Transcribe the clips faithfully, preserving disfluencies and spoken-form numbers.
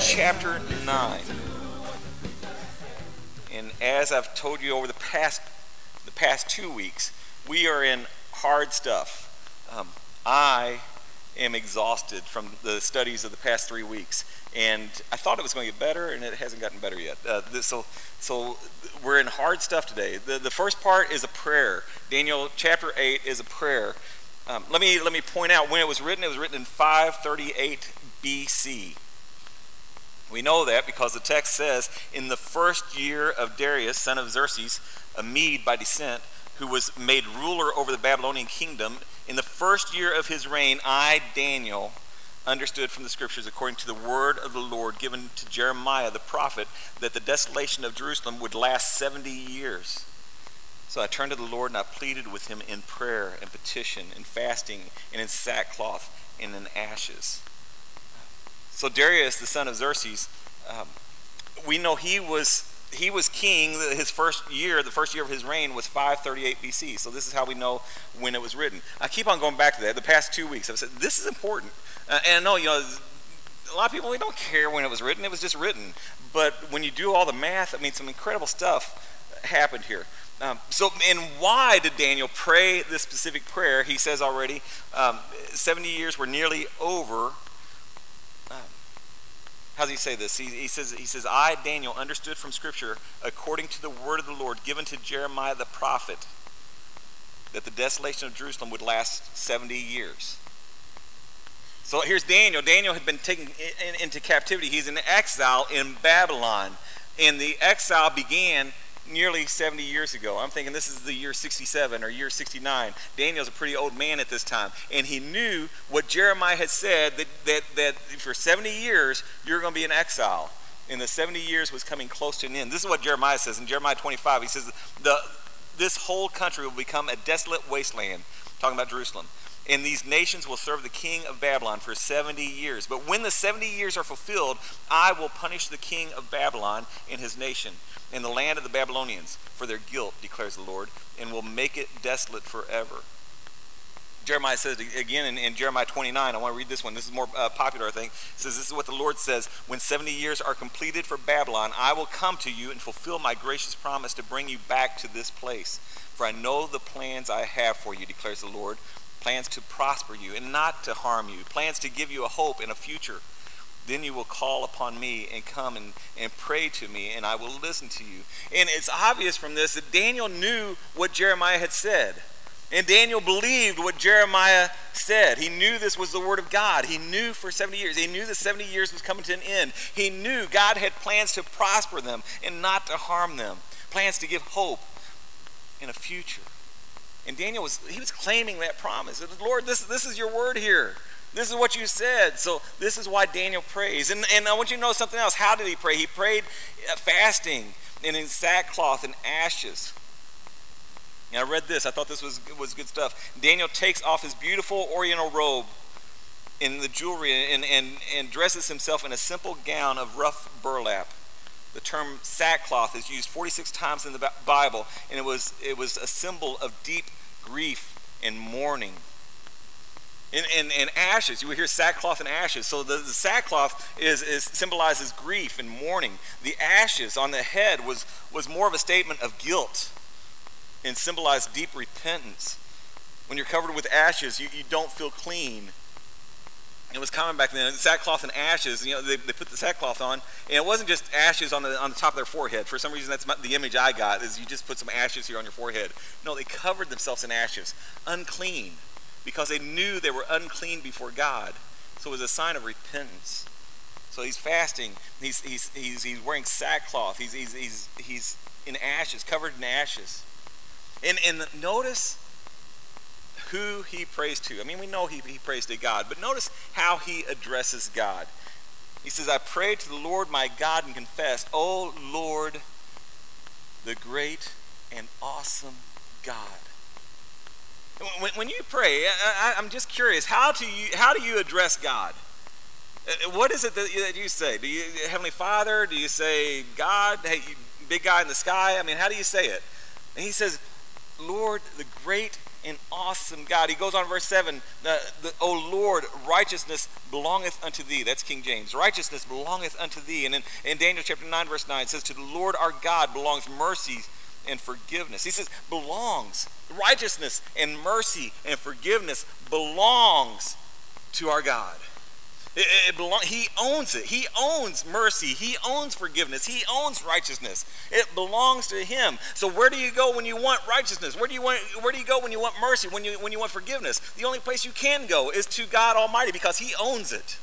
chapter nine. And as I've told you over the past the past two weeks, we are in hard stuff. Um, I am exhausted from the studies of the past three weeks, and I thought it was going to get better, and it hasn't gotten better yet. Uh, this, so, so we're in hard stuff today. The the first part is a prayer. Daniel chapter eight is a prayer. Um, let me let me point out when it was written. It was written in five thirty-eight B C. We know that because the text says, in the first year of Darius, son of Xerxes, a Mede by descent, who was made ruler over the Babylonian kingdom, in the first year of his reign, I, Daniel, understood from the scriptures, according to the word of the Lord given to Jeremiah the prophet, that the desolation of Jerusalem would last seventy years. So I turned to the Lord and I pleaded with him in prayer and petition and fasting and in sackcloth and in ashes. So Darius, the son of Xerxes, um, we know he was he was king. His first year, the first year of his reign, was five thirty-eight B C. So this is how we know when it was written. I keep on going back to that. The past two weeks, I've said this is important. Uh, and I know, you know, a lot of people, we don't care when it was written. It was just written. But when you do all the math, I mean, some incredible stuff happened here. Um, so, and why did Daniel pray this specific prayer? He says already, um, seventy years were nearly over. Um, how does he say this? He, he says, he says, I, Daniel, understood from Scripture, according to the word of the Lord given to Jeremiah the prophet, that the desolation of Jerusalem would last seventy years. So here's Daniel. Daniel had been taken in, in, into captivity. He's in exile in Babylon, and the exile began nearly seventy years ago. I'm thinking this is the year sixty-seven or year sixty-nine. Daniel's a pretty old man at this time, and he knew what Jeremiah had said, that that, that for seventy years you're going to be in exile, and the seventy years was coming close to an end. This is what Jeremiah says in Jeremiah twenty-five. He says, the this whole country will become a desolate wasteland, talking about Jerusalem, and these nations will serve the king of Babylon for seventy years. But when the seventy years are fulfilled, I will punish the king of Babylon and his nation in the land of the Babylonians for their guilt, declares the Lord, and will make it desolate forever. Jeremiah says again in, in Jeremiah twenty-nine, I want to read this one. This is more uh, popular, I think. It says, this is what the Lord says, when seventy years are completed for Babylon, I will come to you and fulfill my gracious promise to bring you back to this place. For I know the plans I have for you, declares the Lord, plans to prosper you and not to harm you, plans to give you a hope and a future. Then you will call upon me and come and, and pray to me, and I will listen to you. And it's obvious from this that Daniel knew what Jeremiah had said. And Daniel believed what Jeremiah said. He knew this was the word of God. He knew for seventy years. He knew the seventy years was coming to an end. He knew God had plans to prosper them and not to harm them. Plans to give hope and a future. And Daniel was, he was claiming that promise. Lord, this, this is your word here. This is what you said. So this is why Daniel prays. And, and I want you to know something else. How did he pray? He prayed fasting and in sackcloth and ashes. And I read this. I thought this was, was good stuff. Daniel takes off his beautiful oriental robe and the jewelry and, and, and dresses himself in a simple gown of rough burlap. The term sackcloth is used forty-six times in the Bible, and it was, it was a symbol of deep grief and mourning. And, and, and ashes, you will hear sackcloth and ashes. So the, the sackcloth is, is symbolizes grief and mourning. The ashes on the head was, was more of a statement of guilt and symbolized deep repentance. When you're covered with ashes, you, you don't feel clean. It was common back then, sackcloth and ashes, you know, they, they put the sackcloth on, and it wasn't just ashes on the on the top of their forehead. For some reason, that's the image I got, is you just put some ashes here on your forehead. No, they covered themselves in ashes, unclean, because they knew they were unclean before God. So it was a sign of repentance. So he's fasting, he's he's he's, he's wearing sackcloth, he's, he's he's he's in ashes, covered in ashes. And and notice who he prays to. I mean, we know he, he prays to God, but notice how he addresses God. He says, I pray to the Lord my God and confess, O Lord, the great and awesome God. When, when you pray, I, I'm just curious, how do you how do you address God? What is it that you, that you say? Do you, Heavenly Father? Do you say, God, hey, you big guy in the sky? I mean, how do you say it? And he says, Lord, the great an awesome God. He goes on, verse seven, the, the, O Lord, righteousness belongeth unto thee. That's King James. Righteousness belongeth unto thee. And in, in Daniel chapter nine, verse nine, it says, to the Lord our God belongs mercy and forgiveness. He says, belongs. Righteousness and mercy and forgiveness belongs to our God. It, it belong, he owns it. He owns mercy. He owns forgiveness. He owns righteousness. It belongs to him. So where do you go when you want righteousness? Where do you want? Where do you go when you want mercy? When you when you want forgiveness? The only place you can go is to God Almighty, because he owns it.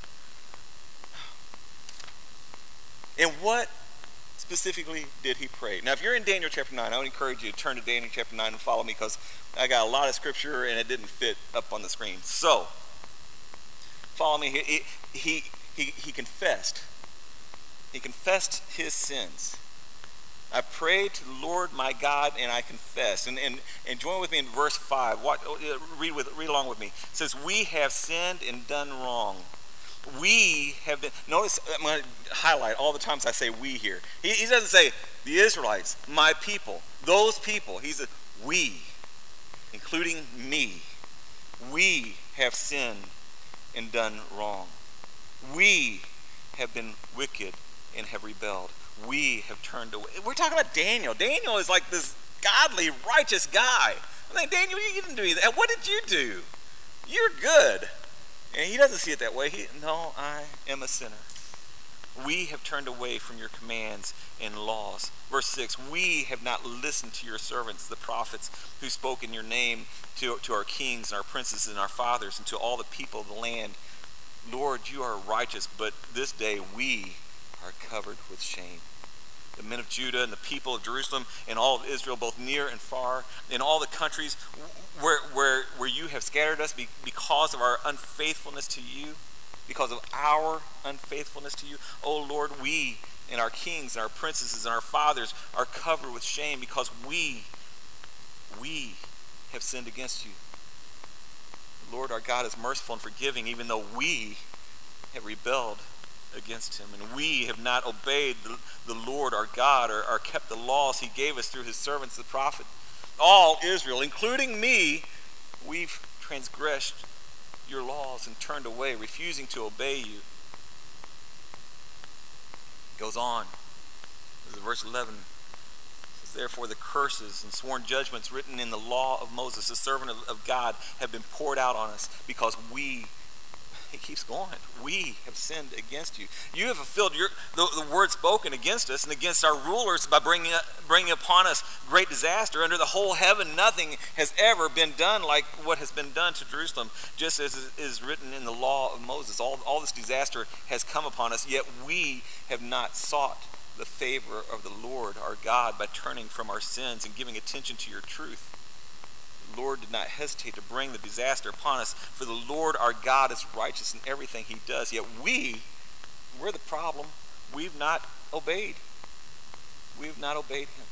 And what specifically did he pray? Now, if you're in Daniel chapter nine, I would encourage you to turn to Daniel chapter nine and follow me, because I got a lot of scripture and it didn't fit up on the screen. So follow me. He, he, he, he confessed. He confessed his sins. I prayed to the Lord my God and I confessed. And, and, and join with me in verse five. What, read, with, read along with me. It says, we have sinned and done wrong. We have been, notice, I'm going to highlight all the times I say we here. He, he doesn't say the Israelites, my people, those people. He said we, including me. We have sinned and done wrong. We have been wicked and have rebelled. We have turned away. We're talking about Daniel. Daniel is like this godly, righteous guy. I'm like, Daniel, you didn't do that. What did you do? You're good. And he doesn't see it that way. He, no, I am a sinner. We have turned away from your commands and laws. Verse six, we have not listened to your servants, the prophets, who spoke in your name to, to our kings and our princes and our fathers and to all the people of the land. Lord, you are righteous, but this day we are covered with shame. The men of Judah and the people of Jerusalem and all of Israel, both near and far, in all the countries where, where, where you have scattered us because of our unfaithfulness to you, because of our unfaithfulness to you. Oh Lord, we and our kings and our princesses and our fathers are covered with shame because we, we have sinned against you. Lord, our God is merciful and forgiving, even though we have rebelled against him. And we have not obeyed the, the Lord our God, or, or kept the laws he gave us through his servants, the prophet. All Israel, including me, we've transgressed your laws and turned away, refusing to obey you. It goes on. This is verse eleven. It says, therefore the curses and sworn judgments written in the law of Moses, the servant of, of God, have been poured out on us because we, he keeps going, we have sinned against you. You have fulfilled your, the, the word spoken against us and against our rulers by bringing, bringing upon us great disaster. Under the whole heaven, nothing has ever been done like what has been done to Jerusalem, just as is written in the law of Moses. All, all this disaster has come upon us, yet we have not sought the favor of the Lord our God by turning from our sins and giving attention to your truth. The Lord did not hesitate to bring the disaster upon us, for the Lord our God is righteous in everything he does. Yet we, we're the problem. We've not obeyed. We've not obeyed him.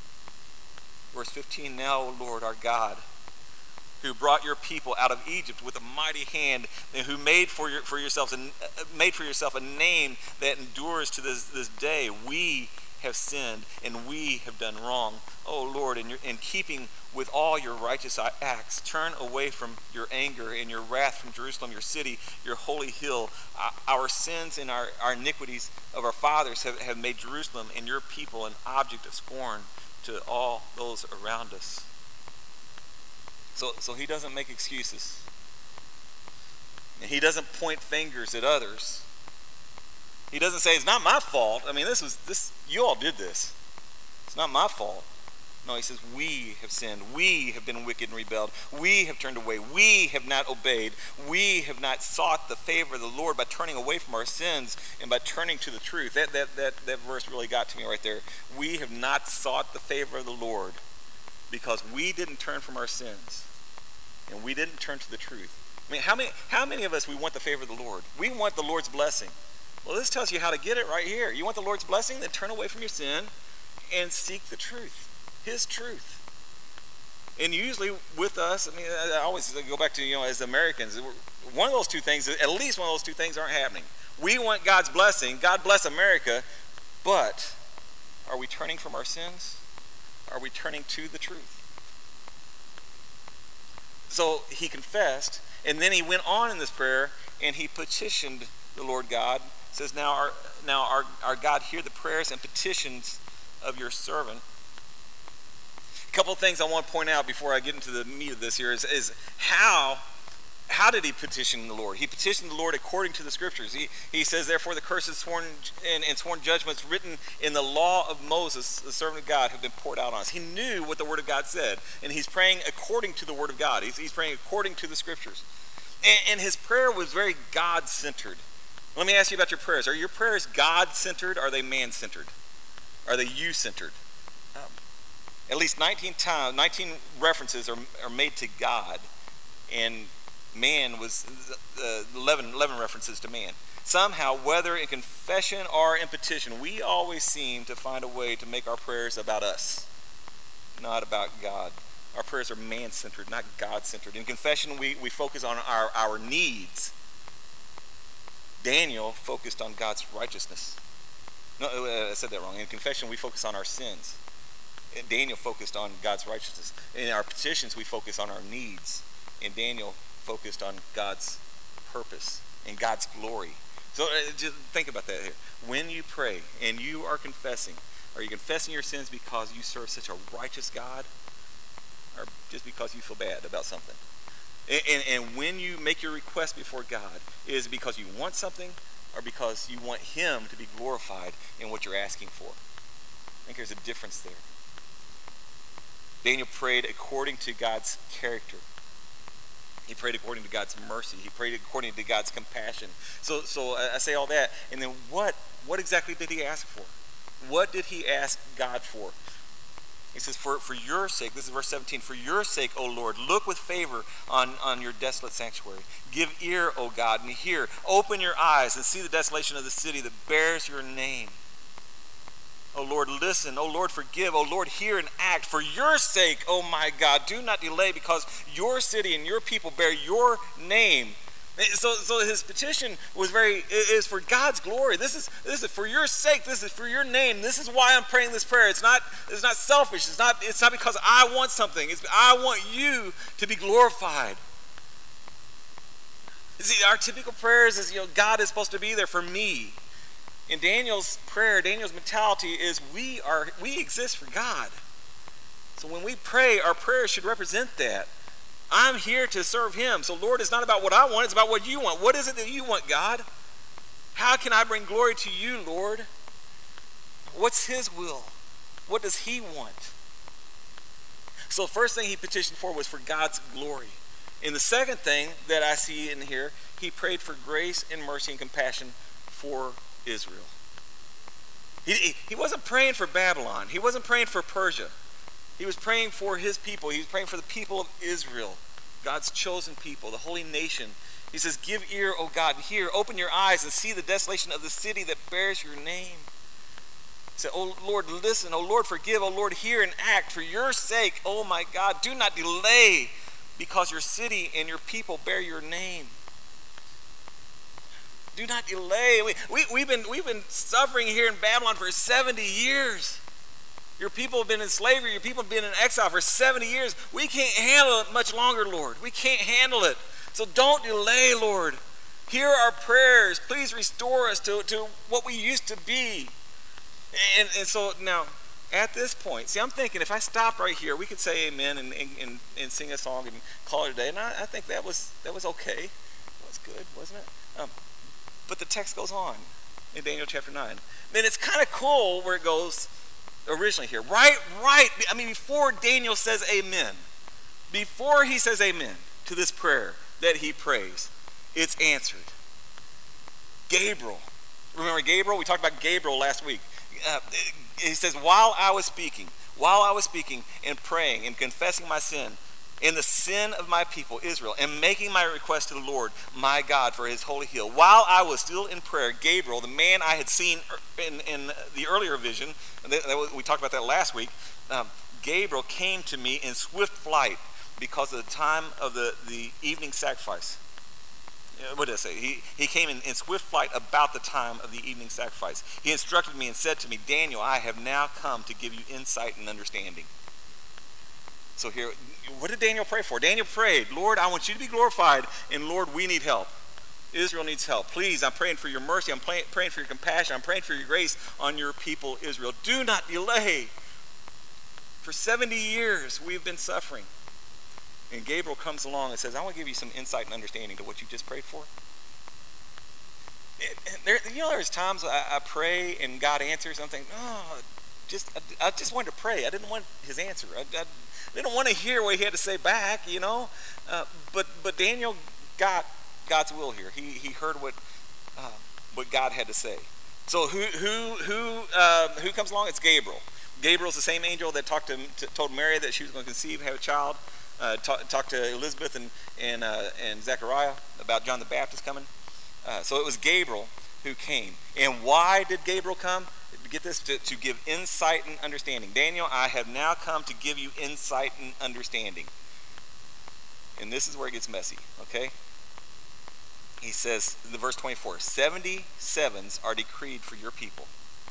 Verse fifteen, now, O Lord our God, who brought your people out of Egypt with a mighty hand, and who made for your for yourselves a, uh, made for yourself a name that endures to this, this day, we have sinned and we have done wrong. Oh Lord, in, your, in keeping with all your righteous acts, turn away from your anger and your wrath from Jerusalem, your city, your holy hill. Uh, our sins and our, our iniquities of our fathers have, have made Jerusalem and your people an object of scorn to all those around us. So, so he doesn't make excuses. And he doesn't point fingers at others. He doesn't say, it's not my fault. I mean, this was this. You all did this. It's not my fault. No, he says, we have sinned. We have been wicked and rebelled. We have turned away. We have not obeyed. We have not sought the favor of the Lord by turning away from our sins and by turning to the truth. That, that, that, that verse really got to me right there. We have not sought the favor of the Lord because we didn't turn from our sins and we didn't turn to the truth. I mean, how many, how many of us, we want the favor of the Lord? We want the Lord's blessing. Well, this tells you how to get it right here. You want the Lord's blessing? Then turn away from your sin and seek the truth, his truth. And usually with us, I mean, I always go back to, you know, as Americans, one of those two things, at least one of those two things aren't happening. We want God's blessing. God bless America. But are we turning from our sins? Are we turning to the truth? So he confessed, and then he went on in this prayer, and he petitioned the Lord God. It says, now, our, now our, our God, hear the prayers and petitions of your servant. A couple of things I want to point out before I get into the meat of this here is, is how, how did he petition the Lord? He petitioned the Lord according to the scriptures. He, he says, therefore the curses sworn and, and sworn judgments written in the law of Moses, the servant of God, have been poured out on us. He knew what the word of God said, and he's praying according to the word of God. He's, he's praying according to the scriptures. And, and his prayer was very God-centered. Let me ask you about your prayers. Are your prayers God-centered? Or are they man-centered? Are they you-centered? Um, at least nineteen times, nineteen references are, are made to God, and man was uh, eleven, eleven references to man. Somehow, whether in confession or in petition, we always seem to find a way to make our prayers about us, not about God. Our prayers are man-centered, not God-centered. In confession, we, we focus on our, our needs. Daniel focused on God's righteousness. No, I said that wrong. In confession, we focus on our sins. Daniel focused on God's righteousness. In our petitions, we focus on our needs. And Daniel focused on God's purpose and God's glory. So uh, just think about that here. When you pray and you are confessing, are you confessing your sins because you serve such a righteous God, or just because you feel bad about something? And, and, and when you make your request before God, is it because you want something, or because you want him to be glorified in what you're asking for? I think there's a difference there. Daniel prayed according to God's character. He prayed according to God's mercy. He prayed according to God's compassion. So, so I say all that, and then what? What exactly did he ask for? What did he ask God for? He says, for, for your sake, this is verse seventeen, for your sake, O Lord, look with favor on, on your desolate sanctuary. Give ear, O God, and hear. Open your eyes and see the desolation of the city that bears your name. O Lord, listen. O Lord, forgive. O Lord, hear and act. For your sake, O my God, do not delay, because your city and your people bear your name. So, so his petition was very, is for God's glory. This is, this is for your sake. This is for your name. This is why I'm praying this prayer. It's not, it's not selfish. It's not, it's not because I want something. It's, I want you to be glorified. You see, our typical prayers is, you know, God is supposed to be there for me. In Daniel's prayer, Daniel's mentality is we are, we exist for God. So when we pray, our prayers should represent that. I'm here to serve him. So Lord, it's not about what I want, it's about what you want. What is it that you want, God? How can I bring glory to you, Lord? What's his will? What does he want? So the first thing he petitioned for was for God's glory. And the second thing that I see in here, he prayed for grace and mercy and compassion for Israel. He, he, he wasn't praying for Babylon. He wasn't praying for Persia. He was praying for his people. He was praying for the people of Israel, God's chosen people, the holy nation. He says, give ear, O God, and hear. Open your eyes and see the desolation of the city that bears your name. He said, O Lord, listen. O Lord, forgive. O Lord, hear and act. For your sake, O my God, do not delay, because your city and your people bear your name. Do not delay. We, we, we've, been, we've been suffering here in Babylon for seventy years. Your people have been in slavery. Your people have been in exile for seventy years. We can't handle it much longer, Lord. We can't handle it. So don't delay, Lord. Hear our prayers. Please restore us to, to what we used to be. And, and so now, at this point, see, I'm thinking if I stopped right here, we could say amen and, and, and sing a song and call it a day. And I, I think that was, that was okay. It was good, wasn't it? Um, but the text goes on in Daniel chapter nine. Then it's kind of cool where it goes originally here. Right, right. I mean, before Daniel says amen, before he says amen to this prayer that he prays, it's answered. Gabriel. Remember Gabriel? We talked about Gabriel last week. Uh, he says, while I was speaking, while I was speaking and praying and confessing my sin, in the sin of my people, Israel, and making my request to the Lord, my God, for his holy hill. While I was still in prayer, Gabriel, the man I had seen in, in the earlier vision, we talked about that last week, um, Gabriel came to me in swift flight because of the time of the, the evening sacrifice. What did I say? He, he came in, in swift flight about the time of the evening sacrifice. He instructed me and said to me, Daniel, I have now come to give you insight and understanding. So here, what did Daniel pray for? Daniel prayed, Lord, I want you to be glorified, and Lord, we need help. Israel needs help. Please, I'm praying for your mercy. I'm praying, praying for your compassion. I'm praying for your grace on your people, Israel. Do not delay. For seventy years, we've been suffering. And Gabriel comes along and says, I want to give you some insight and understanding to what you just prayed for. And there, you know, there's times I, I pray and God answers. I'm thinking, oh, just I, I just wanted to pray. I didn't want his answer. I, I didn't want to hear what he had to say back, you know. Uh, but but Daniel got God's will here. He he heard what uh, what God had to say. So who who who uh, who comes along? It's Gabriel. Gabriel's the same angel that talked to, to told Mary that she was going to conceive, have a child. Uh, talk, talked to Elizabeth and and uh, and Zechariah about John the Baptist coming. Uh, so it was Gabriel who came. And why did Gabriel come? Get this, to, to give insight and understanding. Daniel, I have now come to give you insight and understanding. And this is where it gets messy, okay? He says, in the verse twenty-four, seventy-sevens are decreed for your people.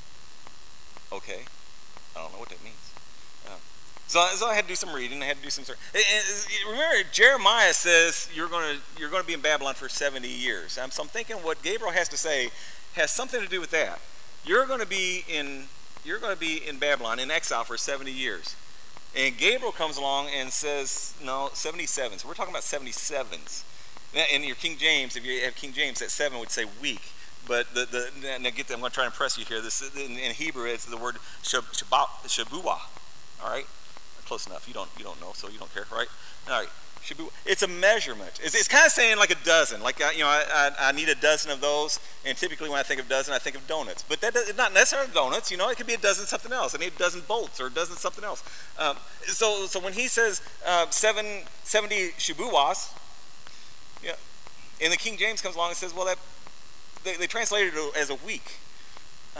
Okay, I don't know what that means. Uh, so, so I had to do some reading. I had to do some. Remember, Jeremiah says you're going to you're going to be in Babylon for seventy years. Um, so I'm thinking what Gabriel has to say has something to do with that. You're going to be in you're going to be in Babylon in exile for seventy years. And Gabriel comes along and says, no, seventy-sevens. We're talking about seventy-sevens. In your King James, if you have King James, that seven would say week. But the the now get the, I'm going to try and impress you here. This in, in Hebrew, it's the word shabuah. All right, close enough. You don't you don't know, so you don't care, right? All right. It's a measurement. It's, it's kind of saying like a dozen. Like, you know, I, I, I need a dozen of those. And typically when I think of dozen, I think of donuts. But that does, not necessarily donuts. You know, it could be a dozen something else. I need a dozen bolts or a dozen something else. Um, so so when he says uh, seven, seventy shabuahs, yeah, and the King James comes along and says, well, that they, they translated it as a week. Uh,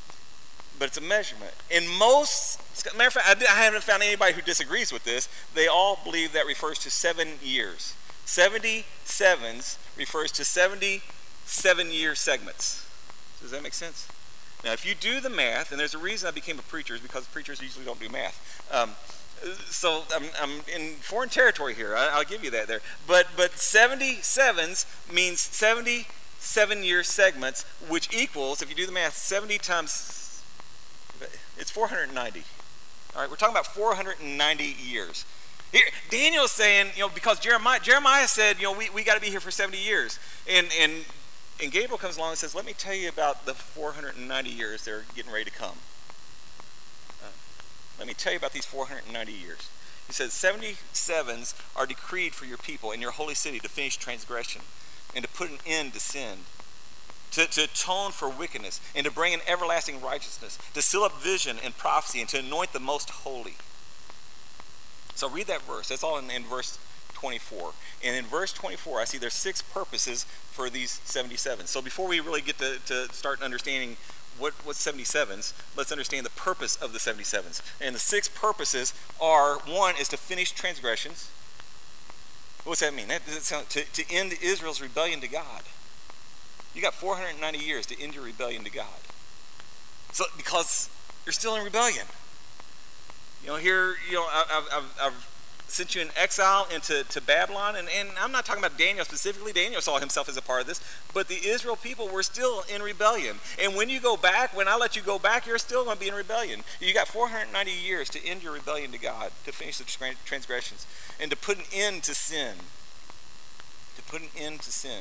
but it's a measurement. In most, matter of fact, I, I haven't found anybody who disagrees with this. They all believe that refers to seven years. seventy-sevens refers to seventy-seven-year segments. Does that make sense? Now, if you do the math, and there's a reason I became a preacher, is because preachers usually don't do math. Um, so I'm, I'm in foreign territory here. I, I'll give you that there. But but seventy-sevens means seventy-seven-year segments, which equals, if you do the math, seventy times. It's four hundred ninety. All right, we're talking about four hundred ninety years. Here, Daniel's saying, you know, because Jeremiah, Jeremiah said, you know, we, we got to be here for seventy years. And, and, and Gabriel comes along and says, let me tell you about the four hundred ninety years that are getting ready to come. Uh, let me tell you about these four hundred ninety years. He says, seventy-sevens are decreed for your people in your holy city to finish transgression and to put an end to sin. To, to atone for wickedness, and to bring in everlasting righteousness, to seal up vision and prophecy, and to anoint the most holy. So read that verse. That's all in, in verse twenty-four. And in verse twenty-four, I see there's six purposes for these seventy-sevens. So before we really get to, to start understanding what, what's seventy-sevens, let's understand the purpose of the seventy-sevens. And the six purposes are, one is to finish transgressions. What's that mean? That, that sound, to, to end Israel's rebellion to God. You got four hundred ninety years to end your rebellion to God. So because you're still in rebellion. You know, here, you know, I've, I've, I've sent you in exile into to Babylon, and, and I'm not talking about Daniel specifically. Daniel saw himself as a part of this, but the Israel people were still in rebellion. And when you go back, when I let you go back, you're still going to be in rebellion. You got four hundred ninety years to end your rebellion to God, to finish the transgressions, and to put an end to sin. To put an end to sin.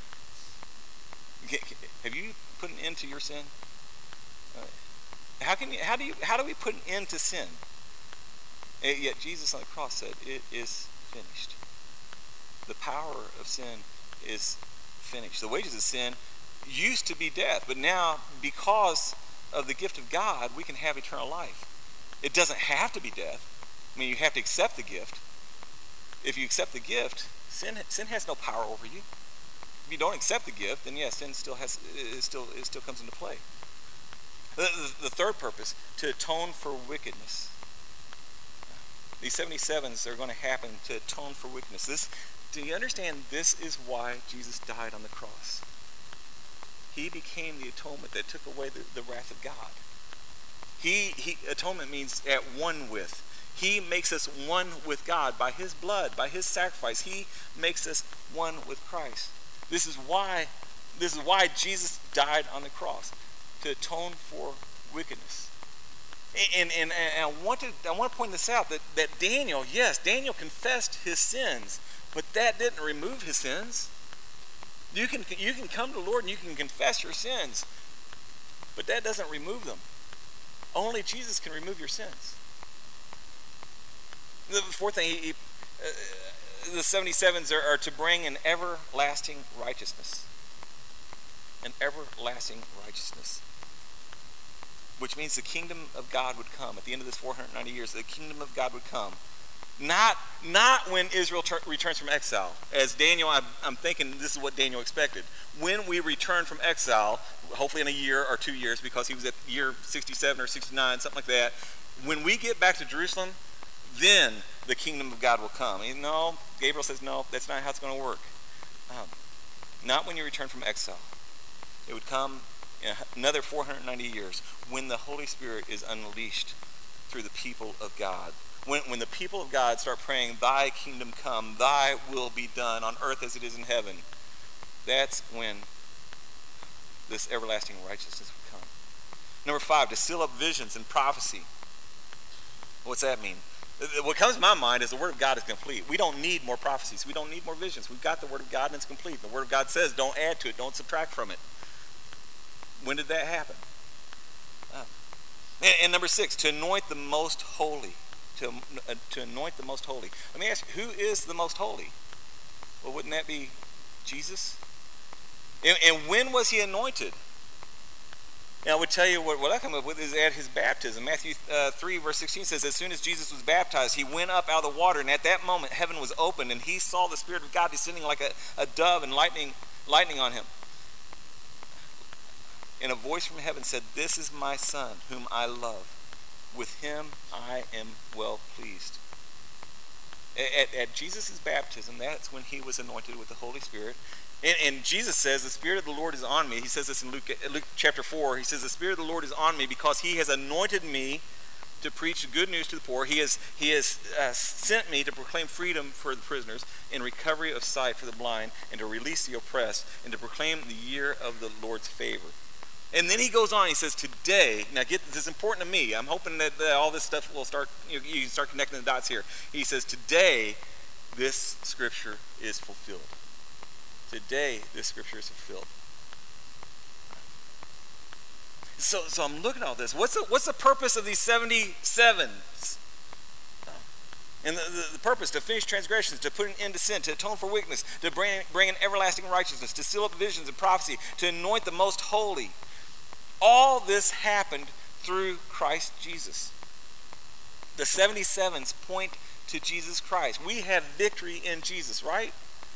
Have you put an end to your sin? Uh, how can you, how do you how do we put an end to sin? And yet Jesus on the cross said, "It is finished." The power of sin is finished. The wages of sin used to be death, but now because of the gift of God, we can have eternal life. It doesn't have to be death. I mean, you have to accept the gift. If you accept the gift, sin sin has no power over you. If you don't accept the gift, then yes, sin still has it still it still comes into play. The, the, the third purpose, to atone for wickedness. These seventy-sevens are going to happen to atone for wickedness. This, do you understand? This is why Jesus died on the cross. He became the atonement that took away the, the wrath of God. He, he atonement means at one with. He makes us one with God by his blood, by his sacrifice. He makes us one with Christ. This is why, this is why Jesus died on the cross, to atone for wickedness. And, and, and I, want to, I want to point this out, that, that Daniel, yes, Daniel confessed his sins, but that didn't remove his sins. You can, you can come to the Lord and you can confess your sins, but that doesn't remove them. Only Jesus can remove your sins. The fourth thing, he, he, uh, the seventy-sevens are, are to bring an everlasting righteousness. An everlasting righteousness. Which means the kingdom of God would come. At the end of this four hundred ninety years, the kingdom of God would come. Not, not when Israel ter- returns from exile. As Daniel, I'm, I'm thinking this is what Daniel expected. When we return from exile, hopefully in a year or two years, because he was at year sixty-seven or sixty-nine, something like that. When we get back to Jerusalem, then the kingdom of God will come. And no, Gabriel says, no, that's not how it's going to work. Um, not when you return from exile. It would come in another four hundred ninety years when the Holy Spirit is unleashed through the people of God. When, when the people of God start praying, thy kingdom come, thy will be done on earth as it is in heaven, that's when this everlasting righteousness would come. Number five, to seal up visions and prophecy. What's that mean? What comes to my mind is the Word of God is complete. We don't need more prophecies. We don't need more visions. We've got the Word of God and it's complete. The Word of God says don't add to it, don't subtract from it. When did that happen? Uh, and, and number six, to anoint the most holy. To, uh, to anoint the most holy. Let me ask you, who is the most holy? Well, wouldn't that be Jesus? And, and when was he anointed? And I would tell you what, what I come up with is at his baptism. Matthew uh, three verse sixteen says, as soon as Jesus was baptized, he went up out of the water, and at that moment heaven was opened, and he saw the Spirit of God descending like a, a dove and lightning, lightning on him. And a voice from heaven said, this is my Son, whom I love. With him I am well pleased. At, at Jesus' baptism, that's when he was anointed with the Holy Spirit. And, and Jesus says, the Spirit of the Lord is on me. He says this in Luke, Luke chapter four. He says, the Spirit of the Lord is on me because he has anointed me to preach good news to the poor. He has, he has uh, sent me to proclaim freedom for the prisoners and recovery of sight for the blind, and to release the oppressed, and to proclaim the year of the Lord's favor. And then he goes on, he says, today, now get this is important to me. I'm hoping that, that all this stuff will start, you know, you start connecting the dots here. He says, today, this scripture is fulfilled. Today, this scripture is fulfilled. So, so I'm looking at all this. What's the, what's the purpose of these seventy-sevens? And the, the, the purpose, to finish transgressions, to put an end to sin, to atone for weakness, to bring, bring an everlasting righteousness, to seal up visions and prophecy, to anoint the most holy. All this happened through Christ Jesus. The seventy-sevens point to Jesus Christ. We have victory in Jesus, right?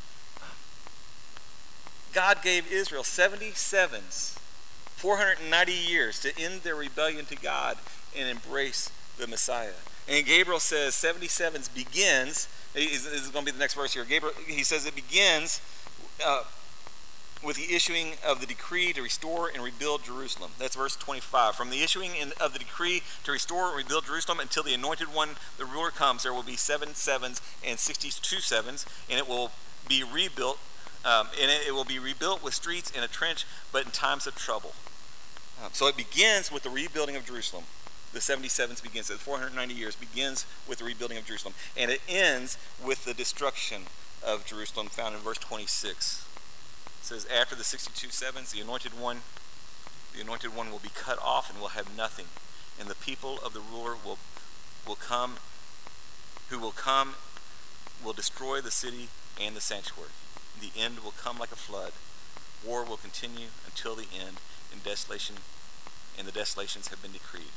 God gave Israel seventy-sevens, four hundred ninety years to end their rebellion to God and embrace the Messiah. And Gabriel says seventy-sevens begins, this is going to be the next verse here. Gabriel, he says it begins uh, with the issuing of the decree to restore and rebuild Jerusalem. That's verse twenty-five. From the issuing in, of the decree to restore and rebuild Jerusalem until the anointed one, the ruler, comes, there will be seven sevens and sixty-two sevens, and it will be rebuilt, um, and it, it will be rebuilt with streets and a trench, but in times of trouble. Um, so it begins with the rebuilding of Jerusalem. The seventy-sevens begins, the four hundred ninety years begins with the rebuilding of Jerusalem, and it ends with the destruction of Jerusalem, found in verse twenty-six. It says, after the sixty-two sevens, the anointed one, the anointed one will be cut off and will have nothing, and the people of the ruler will will come, who will come, will destroy the city and the sanctuary. The end will come like a flood. War will continue until the end, and desolation, and the desolations have been decreed.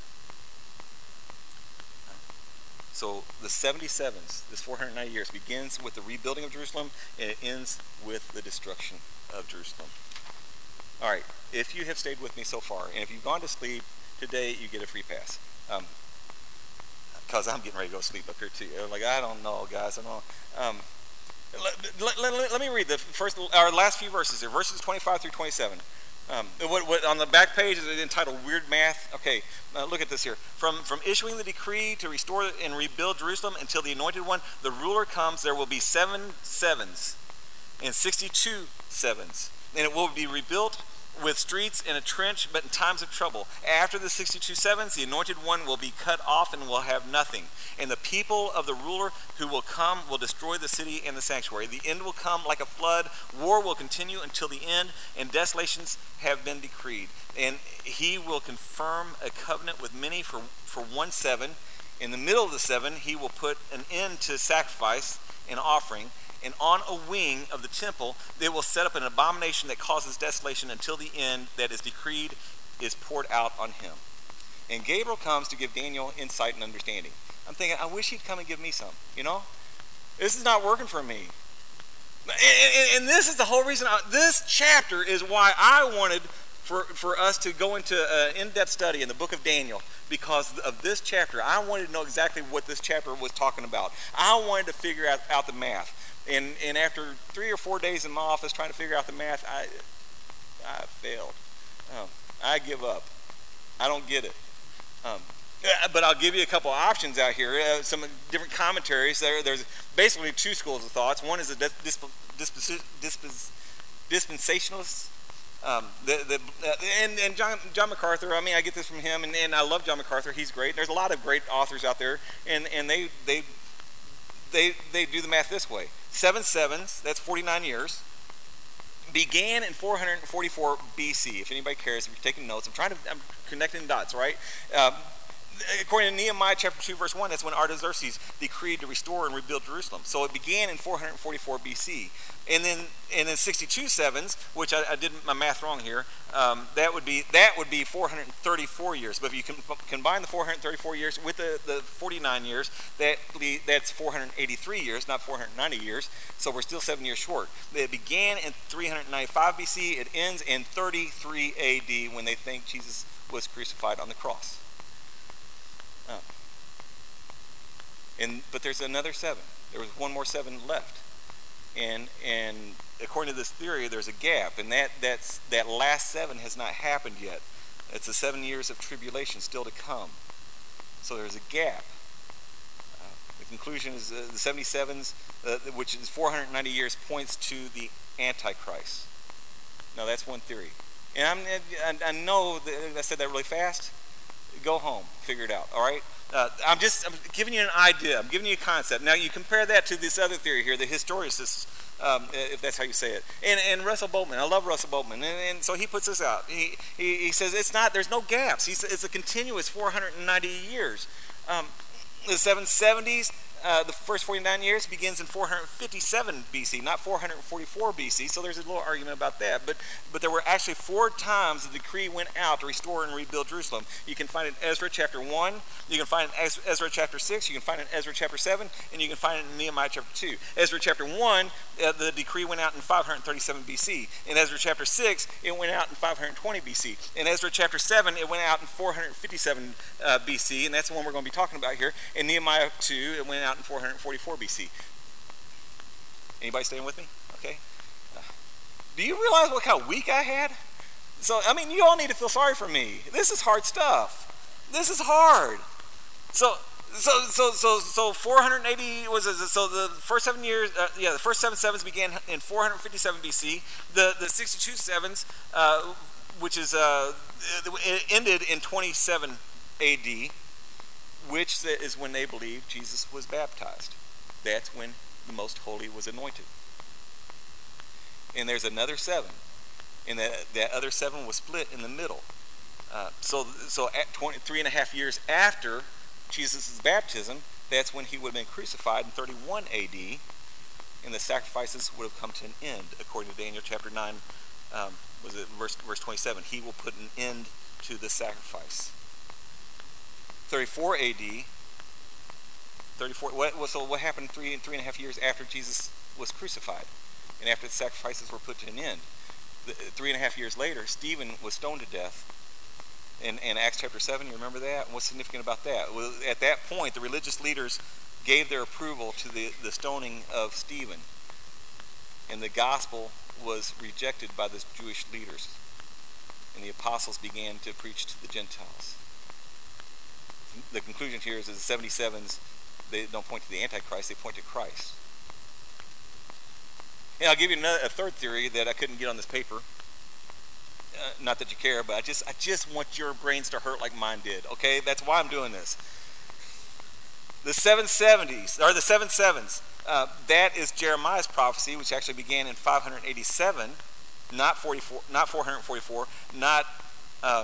So the seventy-sevens, this four hundred ninety years, begins with the rebuilding of Jerusalem, and it ends with the destruction of Jerusalem. All right, if you have stayed with me so far, and if you've gone to sleep, today you get a free pass. Um, because I'm getting ready to go sleep up here too. I'm like, I don't know, guys, I don't know. Um, let, let, let, let me read the first, our last few verses here, verses twenty-five through twenty-seven. Um, what, what, on the back page is entitled Weird Math. Okay, uh, look at this here. From, from issuing the decree to restore and rebuild Jerusalem until the Anointed One, the ruler comes, there will be seven sevens and sixty-two sevens. And it will be rebuilt with streets and a trench, but in times of trouble. After the sixty-two sevens, the Anointed One will be cut off and will have nothing. And the people of the ruler who will come will destroy the city and the sanctuary. The end will come like a flood. War will continue until the end, and desolations have been decreed. And he will confirm a covenant with many for, for one seven. In the middle of the seven, he will put an end to sacrifice and offering. And on a wing of the temple, they will set up an abomination that causes desolation until the end that is decreed is poured out on him. And Gabriel comes to give Daniel insight and understanding. I'm thinking, I wish he'd come and give me some, you know? This is not working for me. And, and, and this is the whole reason, I, this chapter is why I wanted for, for us to go into an in-depth study in the book of Daniel, because of this chapter. I wanted to know exactly what this chapter was talking about. I wanted to figure out, out the math. And, and after three or four days in my office trying to figure out the math, I, I failed. Um, I give up. I don't get it. Um, but I'll give you a couple options out here. Uh, some different commentaries. There, there's basically two schools of thoughts. One is the disp, disp, disp, dispensationalists. Um, the, the, uh, and and John, John MacArthur, I mean, I get this from him, and, and I love John MacArthur. He's great. There's a lot of great authors out there, and, and they, they, they, they do the math this way. Seven sevens, that's forty-nine years, began in four hundred forty-four B C. If anybody cares, if you're taking notes, I'm trying to, I'm connecting dots, right? Um, according to Nehemiah chapter two, verse one, that's when Artaxerxes decreed to restore and rebuild Jerusalem. So it began in four hundred forty-four B C. And then, and then sixty-two sevens, which I, I did my math wrong here. Um, that would be that would be four hundred thirty-four years. But if you can combine the four hundred thirty-four years with the, the forty-nine years, that that's four hundred eighty-three years, not four hundred ninety years. So we're still seven years short. It began in three hundred ninety-five B C. It ends in thirty-three A D when they think Jesus was crucified on the cross. Oh. And but there's another seven. There was one more seven left. And and according to this theory, there's a gap, and that that's that last seven has not happened yet. It's the seven years of tribulation still to come. So there's a gap. Uh, the conclusion is uh, the seventy-sevens, uh, which is four hundred ninety years, points to the Antichrist. Now that's one theory. And I'm, I, I know that I said that really fast. Go home, figure it out. All right. Uh, I'm just I'm giving you an idea. I'm giving you a concept. Now you compare that to this other theory here, the historicists, um, if that's how you say it. And, and Russell Boltman, I love Russell Boltman, and, and so he puts this out. He, he he says it's not. There's no gaps. He says it's a continuous four hundred ninety years. Um, the seven seventies. Uh, the first forty-nine years begins in four hundred fifty-seven B C, not four hundred forty-four B C, so there's a little argument about that. But but there were actually four times the decree went out to restore and rebuild Jerusalem. You can find it in Ezra chapter one, you can find it in Ezra chapter six, you can find it in Ezra chapter seven, and you can find it in Nehemiah chapter two. Ezra chapter one, uh, the decree went out in five hundred thirty-seven B C. In Ezra chapter six, it went out in five hundred twenty B C. In Ezra chapter seven, it went out in four hundred fifty-seven uh, B C, and that's the one we're going to be talking about here. In Nehemiah two, it went out in four hundred forty-four B C. Anybody staying with me? Okay. Uh, do you realize what kind of week I had? So, I mean, you all need to feel sorry for me. This is hard stuff. This is hard. So, so, so, so, so four hundred eighty was so the first seven years. Uh, yeah, the first seven sevens began in four hundred fifty-seven B C. The the sixty-two sevens, uh, which is uh, it ended in twenty-seven A D. Which is when they believed Jesus was baptized. That's when the Most Holy was anointed. And there's another seven. And that, that other seven was split in the middle. Uh, so so at twenty, three and a half years after Jesus' baptism, that's when he would have been crucified in thirty-one A D. And the sacrifices would have come to an end, according to Daniel chapter nine, um, was it verse, verse twenty-seven. He will put an end to the sacrifice. thirty-four A D. thirty-four. What, so what happened three and three and a half years after Jesus was crucified, and after the sacrifices were put to an end? The, three and a half years later, Stephen was stoned to death. In, in Acts chapter seven, you remember that? What's significant about that? Well, at that point, the religious leaders gave their approval to the, the stoning of Stephen, and the gospel was rejected by the Jewish leaders. and the apostles began to preach to the Gentiles. The conclusion here is that the seventy-sevens, they don't point to the Antichrist, they point to Christ. And I'll give you another, a third theory that I couldn't get on this paper. Uh, not that you care, but I just I just want your brains to hurt like mine did. Okay, that's why I'm doing this. The seven seventies, or the seven sevens, uh, that is Jeremiah's prophecy, which actually began in five eighty-seven, not forty-four, not four forty-four, not um,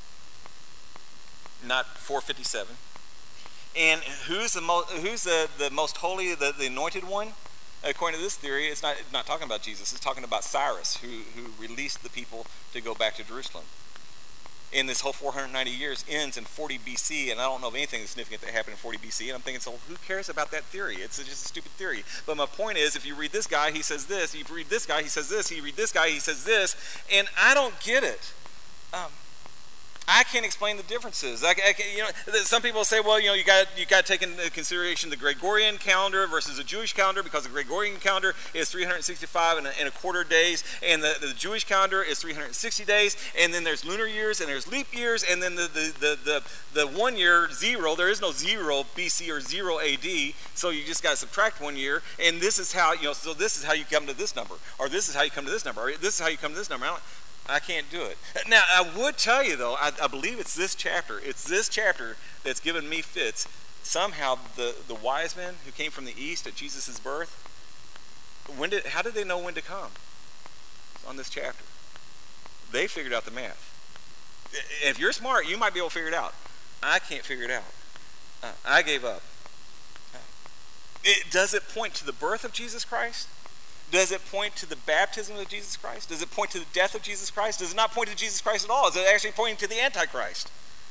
not four fifty-seven. And who's the most who's the, the most holy, the, the anointed one? According to this theory, it's not, it's not talking about Jesus. It's talking about Cyrus, who, who released the people to go back to Jerusalem. And this whole four hundred ninety years ends in forty B C, and I don't know of anything significant that happened in forty B C, and I'm thinking, so who cares about that theory? It's just a stupid theory. But my point is, if you read this guy, he says this. You read this guy, he says this. You read this guy, he says this. And I don't get it. Um, I can't explain the differences. I, I can, you know, some people say, well, you know, you got you got to take into consideration the Gregorian calendar versus the Jewish calendar, because the Gregorian calendar is three hundred sixty-five and a, and a quarter days, and the, the Jewish calendar is three hundred sixty days, and then there's lunar years, and there's leap years, and then the the, the, the, the one year, zero, there is no zero B C or zero A D, so you just got to subtract one year, and this is how, you know, so this is how you come to this number, or this is how you come to this number, or this is how you come to this number. I don't, I can't do it. Now, I would tell you, though, I, I believe it's this chapter. It's this chapter that's given me fits. Somehow, the, the wise men who came from the east at Jesus' birth, when did, how did they know when to come? On this chapter. They figured out the math. If you're smart, you might be able to figure it out. I can't figure it out. Uh, I gave up. Uh, it, does it point to the birth of Jesus Christ? Does it point to the baptism of Jesus Christ? Does it point to the death of Jesus Christ? Does it not point to Jesus Christ at all? Is it actually pointing to the Antichrist?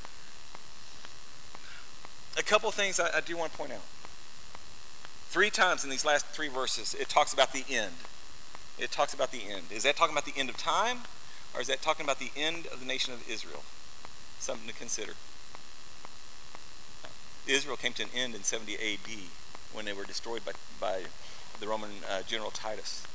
A couple of things I, I do want to point out. Three times in these last three verses, it talks about the end. It talks about the end. Is that talking about the end of time? Or is that talking about the end of the nation of Israel? Something to consider. Israel came to an end in seventy A D when they were destroyed by... by the Roman uh, general Titus.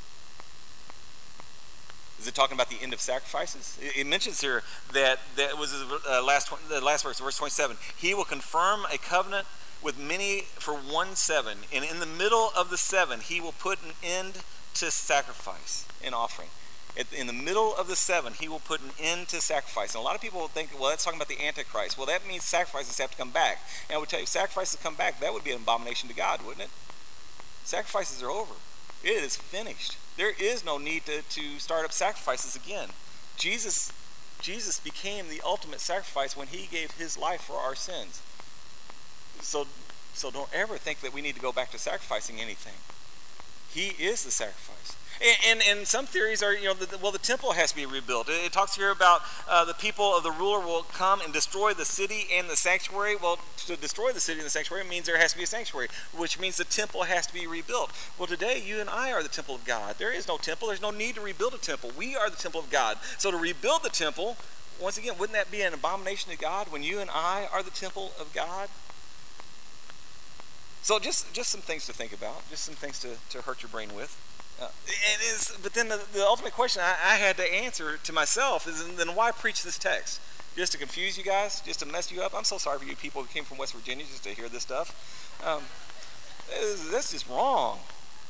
Is it talking about the end of sacrifices? It, it mentions here that that was uh, last the last verse, verse twenty-seven. He will confirm a covenant with many for one seven, and in the middle of the seven, he will put an end to sacrifice and offering. At, in the middle of the seven, he will put an end to sacrifice. And a lot of people think, well, that's talking about the Antichrist. Well, that means sacrifices have to come back. And I would tell you, if sacrifices come back, that would be an abomination to God, wouldn't it? Sacrifices are over. It is finished. There is no need to, to start up sacrifices again. Jesus, Jesus became the ultimate sacrifice when he gave his life for our sins. So, so don't ever think that we need to go back to sacrificing anything. He is the sacrifice. And, and, and some theories are, you know, the, well, the temple has to be rebuilt. It, it talks here about uh, the people of the ruler will come and destroy the city and the sanctuary. Well, to destroy the city and the sanctuary means there has to be a sanctuary, which means the temple has to be rebuilt. Well, today, you and I are the temple of God. There is no temple. There's no need to rebuild a temple. We are the temple of God. So to rebuild the temple, once again, wouldn't that be an abomination to God when you and I are the temple of God? So just, just some things to think about, just some things to, to hurt your brain with. Uh, it is, but then the, the ultimate question I, I had to answer to myself is, then why preach this text? Just to confuse you guys? Just to mess you up? I'm so sorry for you people who came from West Virginia just to hear this stuff. Um, that's just wrong.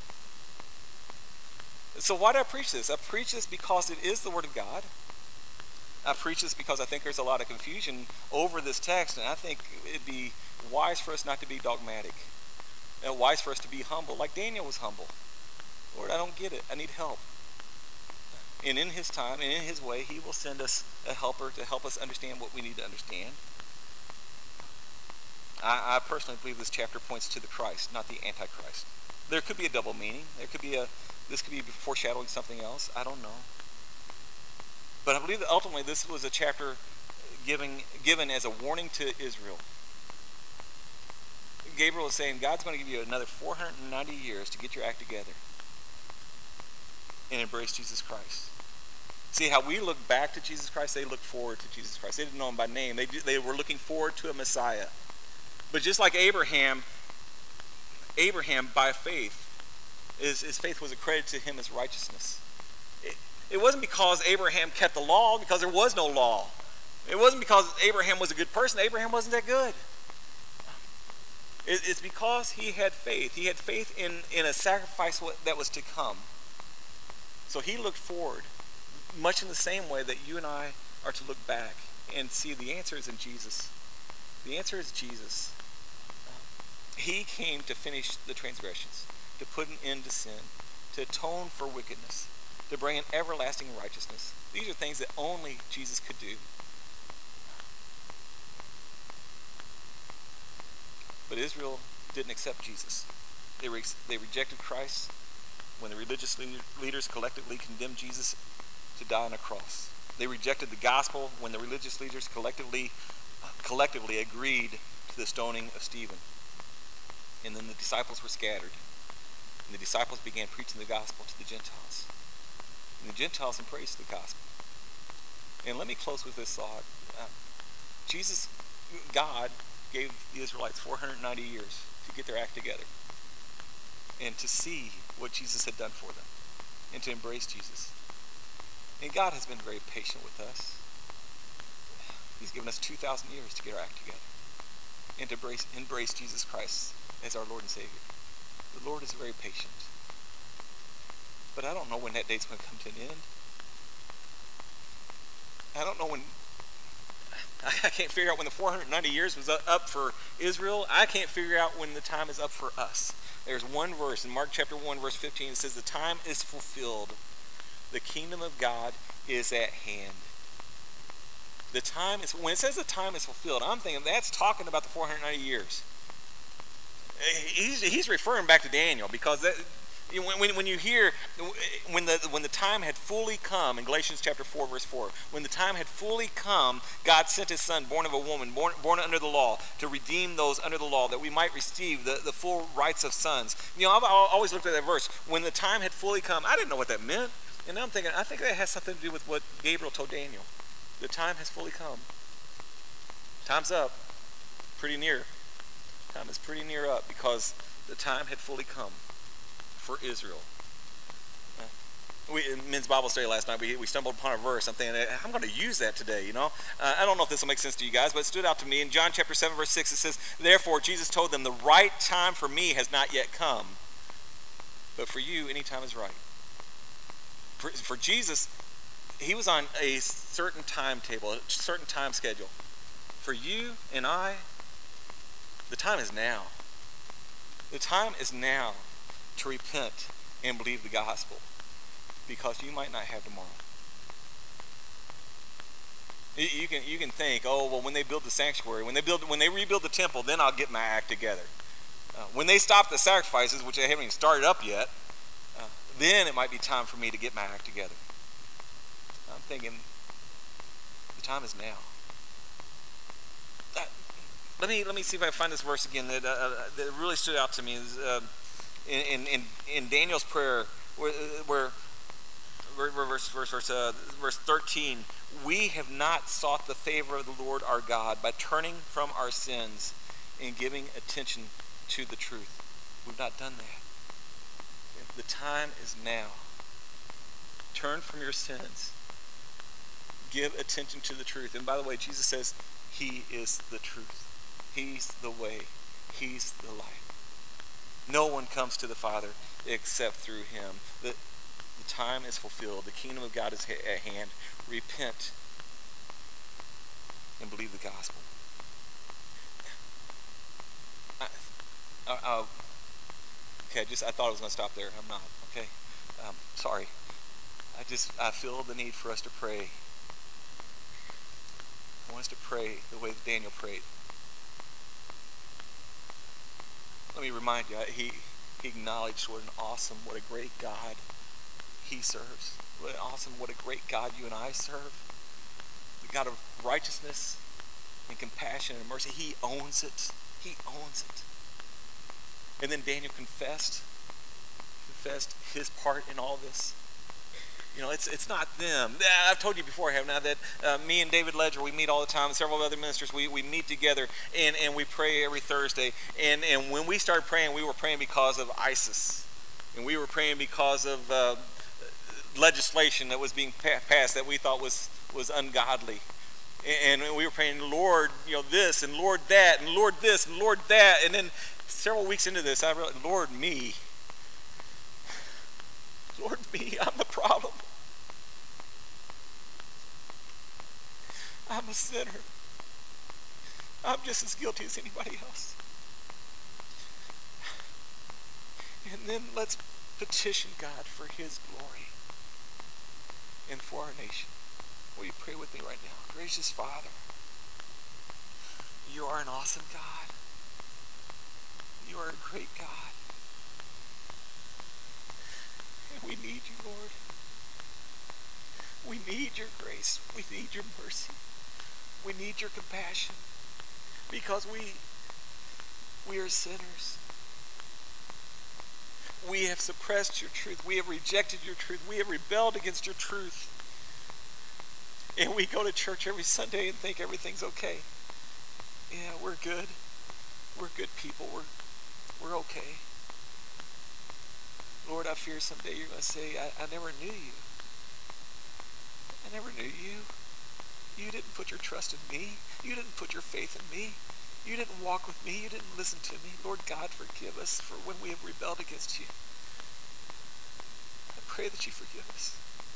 So why do I preach this? I preach this because it is the Word of God. I preach this because I think there's a lot of confusion over this text, and I think it'd be wise for us not to be dogmatic, and wise for us to be humble, like Daniel was humble. Lord, I don't get it. I need help. And in his time and in his way, he will send us a helper to help us understand what we need to understand. I, I personally believe this chapter points to the Christ, not the Antichrist. There could be a double meaning. There could be a, this could be foreshadowing something else. I don't know. But I believe that ultimately this was a chapter giving, given as a warning to Israel. Gabriel is saying, God's going to give you another four hundred ninety years to get your act together and embrace Jesus Christ. See how we look back to Jesus Christ, they look forward to Jesus Christ. They didn't know him by name. They, they were looking forward to a Messiah. But just like Abraham, Abraham by faith, his, his faith was accredited to him as righteousness. It, It wasn't because Abraham kept the law, because there was no law. It wasn't because Abraham was a good person. Abraham wasn't that good. It's because he had faith. He had faith in, in a sacrifice that was to come. So he looked forward, much in the same way that you and I are to look back and see the answer is in Jesus. The answer is Jesus. He came to finish the transgressions, to put an end to sin, to atone for wickedness, to bring an everlasting righteousness. These are things that only Jesus could do. But Israel didn't accept Jesus. They, re- they rejected Christ when the religious leader- leaders collectively condemned Jesus to die on a cross. They rejected the gospel when the religious leaders collectively, uh, collectively agreed to the stoning of Stephen. And then the disciples were scattered. And the disciples began preaching the gospel to the Gentiles. And the Gentiles embraced the gospel. And let me close with this thought. Uh, Jesus, God, gave the Israelites four hundred ninety years to get their act together and to see what Jesus had done for them and to embrace Jesus. And God has been very patient with us. He's given us two thousand years to get our act together and to embrace, embrace Jesus Christ as our Lord and Savior. The Lord is very patient. But I don't know when that date's going to come to an end. I don't know when... I can't figure out when the four hundred ninety years was up for Israel. I can't figure out when the time is up for us. There's one verse in Mark chapter one, verse fifteen. It says, the time is fulfilled. The kingdom of God is at hand. The time is, when it says the time is fulfilled, I'm thinking that's talking about the four hundred ninety years. He's, he's referring back to Daniel, because that, when, when you hear, when the, when the time had fully come, in Galatians chapter four, verse four, when the time had fully come, God sent his son, born of a woman, born, born under the law, to redeem those under the law, that we might receive the, the full rights of sons. You know, I've always looked at that verse, when the time had fully come. I didn't know what that meant. And now I'm thinking, I think that has something to do with what Gabriel told Daniel. The time has fully come. Time's up. Pretty near. Time is pretty near up, because the time had fully come for Israel. We, in men's Bible study last night, we, we stumbled upon a verse. I'm thinking, I'm going to use that today, you know. Uh, I don't know if this will make sense to you guys, but it stood out to me. In John chapter seven, verse six, it says, therefore, Jesus told them, the right time for me has not yet come. But for you, any time is right. For, for Jesus, he was on a certain timetable, a certain time schedule. For you and I, the time is now. The time is now to repent and believe the gospel, because you might not have tomorrow. You can you can think, oh well, when they build the sanctuary, when they build when they rebuild the temple, then I'll get my act together. Uh, when they stop the sacrifices, which they haven't even started up yet, uh, then it might be time for me to get my act together. I'm thinking, the time is now. Uh, let me let me see if I can find this verse again that uh, that really stood out to me. Is, uh, in, in in Daniel's prayer, where, where verse verse verse uh, verse thirteen, we have not sought the favor of the Lord our God by turning from our sins and giving attention to the truth. We've not done that. The time is now. Turn from your sins. Give attention to the truth. And by the way, Jesus says he is the truth. He's the way. He's the light. No one comes to the Father except through him. The, the time is fulfilled. The kingdom of God is at hand. Repent and believe the gospel. I, I, I, okay, just I thought I was going to stop there. I'm not. Okay, um, sorry. I just I feel the need for us to pray. I want us to pray the way that Daniel prayed. Let me remind you, he, he acknowledged what an awesome, what a great God he serves. What an awesome, what a great God you and I serve. The God of righteousness and compassion and mercy. He owns it. He owns it. And then Daniel confessed, confessed his part in all this. You know, it's it's not them. I've told you before, I have now, that uh, me and David Ledger, we meet all the time. Several other ministers, we, we meet together and, and we pray every Thursday. And, and when we started praying, we were praying because of ISIS. And we were praying because of uh, legislation that was being pa- passed that we thought was, was ungodly. And, and we were praying, Lord, you know, this, and Lord that, and Lord this, and Lord that. And then several weeks into this, I realized, Lord, me. Lord, me, I'm the problem. I'm a sinner. I'm just as guilty as anybody else. And then let's petition God for his glory and for our nation. Will you pray with me right now? Gracious Father, you are an awesome God. You are a great God. And we need you, Lord. We need your grace. We need your mercy. We need your compassion. Because we, we are sinners. We have suppressed your truth. We have rejected your truth. We have rebelled against your truth. And we go to church every Sunday and think everything's okay. Yeah, we're good. We're good people. We're, we're okay. Lord, I fear someday you're going to say, I, I never knew you. I never knew you. You didn't put your trust in me. You didn't put your faith in me. You didn't walk with me. You didn't listen to me. Lord God, forgive us for when we have rebelled against you. I pray that you forgive us.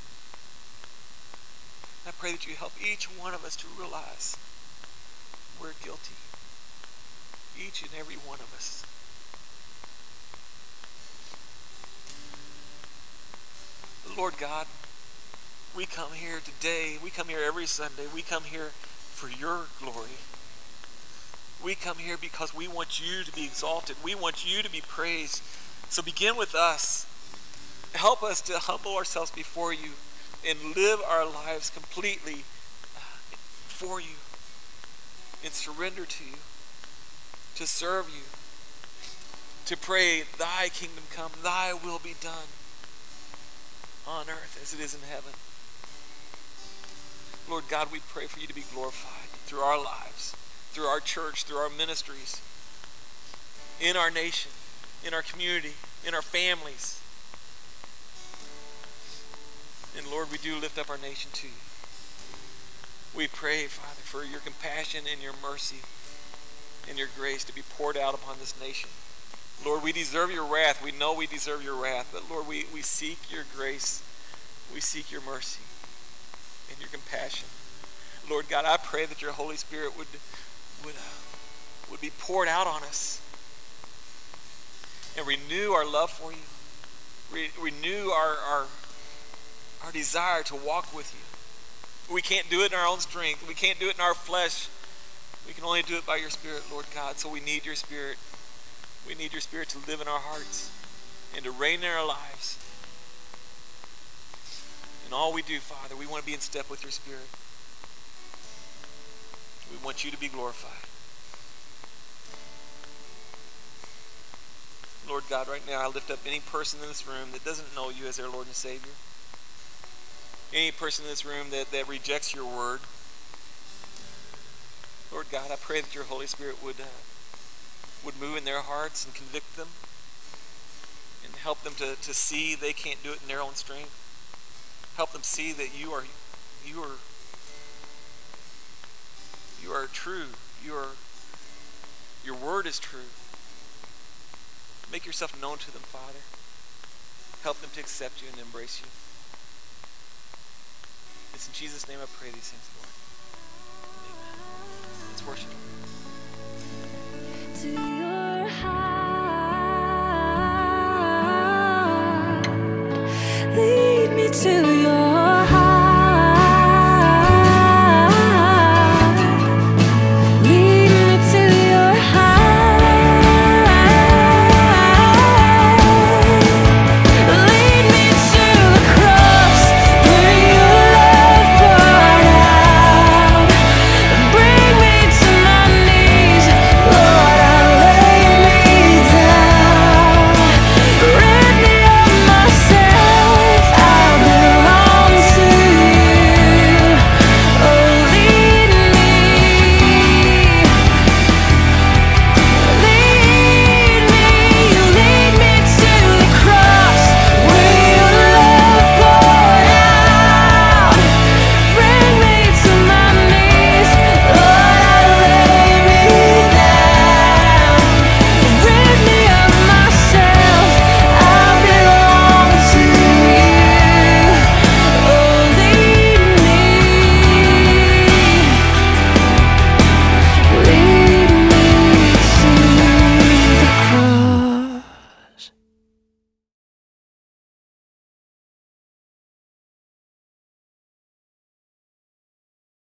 I pray that you help each one of us to realize we're guilty. Each and every one of us. Lord God, we come here today, we come here every Sunday, we come here for your glory. We come here because we want you to be exalted. We want you to be praised. So begin with us. Help us to humble ourselves before you and live our lives completely for you and surrender to you, to serve you, to pray, thy kingdom come, thy will be done on earth as it is in heaven. Lord God, we pray for you to be glorified through our lives, through our church, through our ministries, in our nation, in our community, in our families. And Lord, we do lift up our nation to you. We pray, Father, for your compassion and your mercy and your grace to be poured out upon this nation. Lord, we deserve your wrath. We know we deserve your wrath, but Lord, we, we seek your grace. We seek your mercy and your compassion. Lord God, I pray that your Holy Spirit would, would, uh, would be poured out on us and renew our love for you. Re- renew our, our, our desire to walk with you. We can't do it in our own strength. We can't do it in our flesh. We can only do it by your Spirit, Lord God. So we need your Spirit. We need your Spirit to live in our hearts and to reign in our lives. In all we do, Father, we want to be in step with your Spirit. We want you to be glorified. Lord God, right now I lift up any person in this room that doesn't know you as their Lord and Savior. Any person in this room that, that rejects your word. Lord God, I pray that your Holy Spirit would, uh, would move in their hearts and convict them and help them to, to see they can't do it in their own strength. Help them see that you are you are you are true. You are your word is true. Make yourself known to them, Father. Help them to accept you and embrace you. It's in Jesus' name I pray these things, Lord. Amen. Let's worship. To your heart, lead me to